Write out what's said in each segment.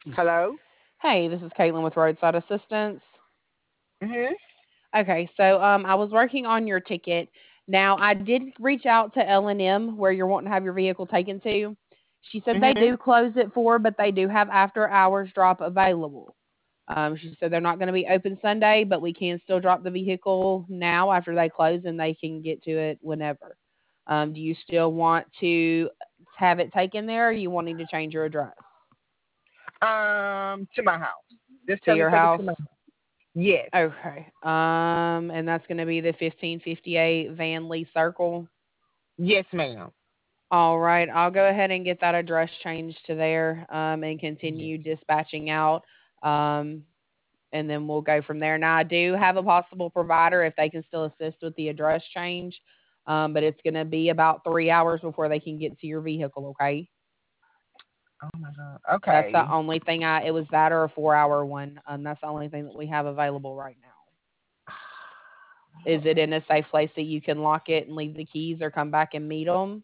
Hello? Hey, this is Caitlin with Roadside Assistance. Mhm. Okay, so I was working on your ticket. Now I did reach out to L&M where you're wanting to have your vehicle taken to. She said they Mhm. do close at 4, but they do have after hours drop available. She said they're not going to be open Sunday, but we can still drop the vehicle now after they close, and they can get to it whenever. Do you still want to have it taken there, or are you wanting to change your address To my house. Just to tell them your to take it to my house? house. Yes. Okay. And that's going to be the 1558 Van Lee Circle. Yes, ma'am. All right. I'll go ahead and get that address changed to there and Yes. continue dispatching out. Um, and then we'll go from there. Now, I do have a possible provider if they can still assist with the address change, but it's going to be about 3 hours before they can get to your vehicle. Okay. Oh my God. That's the Okay. only thing it was that or a 4 hour one. That's the only thing that we have available right now. Is it in a safe place that you can lock it and leave the keys or come back and meet them?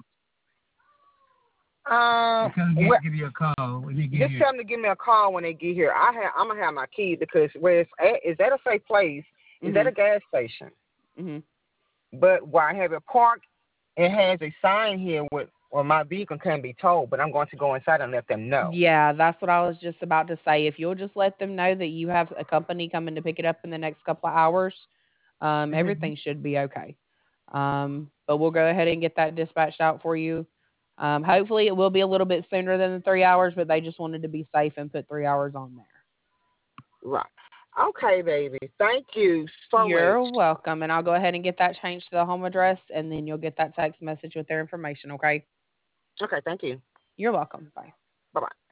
Well, just tell them to give me a call when they get here. I'm gonna have my key because where it's at is that a safe place? Is that Mhm. a gas station? Mhm. But where I have it parked, it has a sign here with where my vehicle can be towed. But I'm going to go inside and let them know. Yeah, that's what I was just about to say. If you'll just let them know that you have a company coming to pick it up in the next couple of hours, Mhm. everything should be okay. But we'll go ahead and get that dispatched out for you. Hopefully, it will be a little bit sooner than the 3 hours, but they just wanted to be safe and put 3 hours on there. Right. Okay, baby. Thank you so You're much. welcome, and I'll go ahead and get that changed to the home address, and then you'll get that text message with their information. Okay. Okay, thank you. You're welcome. Bye. Bye bye.